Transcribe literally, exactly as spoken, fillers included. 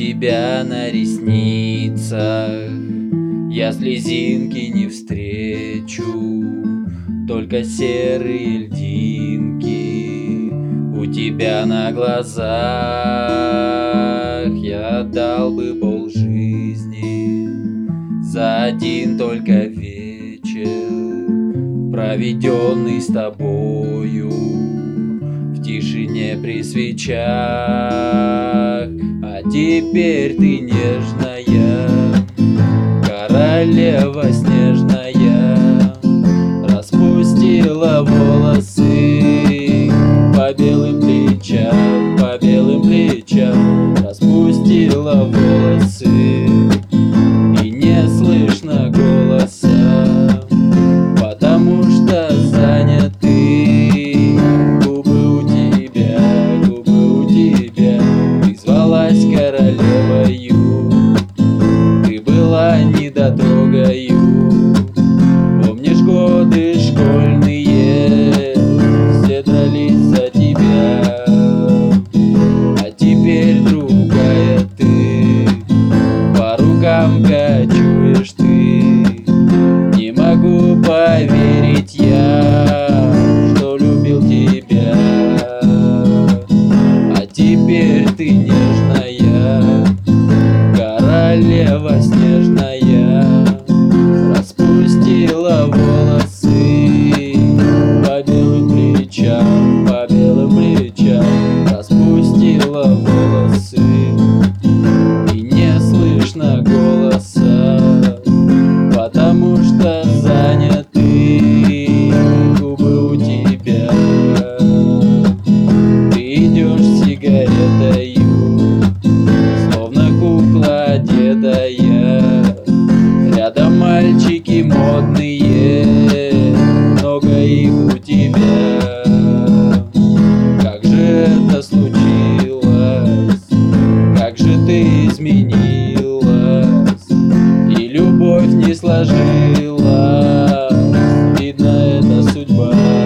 тебя на ресницах я слезинки не встречу, только серые льдинки у тебя на глазах. Я отдал бы полжизни за один только вечер, проведенный с тобою в тишине при свечах. А теперь ты нежная, королева снежная, распустила волосы по белым плечам, по белым плечам, распустила волосы, и не слышно голоса, потому что заняты губы у тебя, губы у тебя. Ты звалась королевою, ты была недотрогою. Помнишь годы школьные, все дрались за тебя, а теперь другая ты, по рукам качуешь ты. Не могу поверить я, что любил тебя, а теперь ты нежная, королева снежная, распустила волосы по белым плечам, по белым плечам, распустила волосы, и не слышно голоса, потому что заняты губы у тебя. Ты идешь с сигаретою, словно кукла одетая. Рядом мальчики модные, много их у тебя. Как же это случилось? Как же ты изменилась? И любовь не сложилась. Видно, это судьба.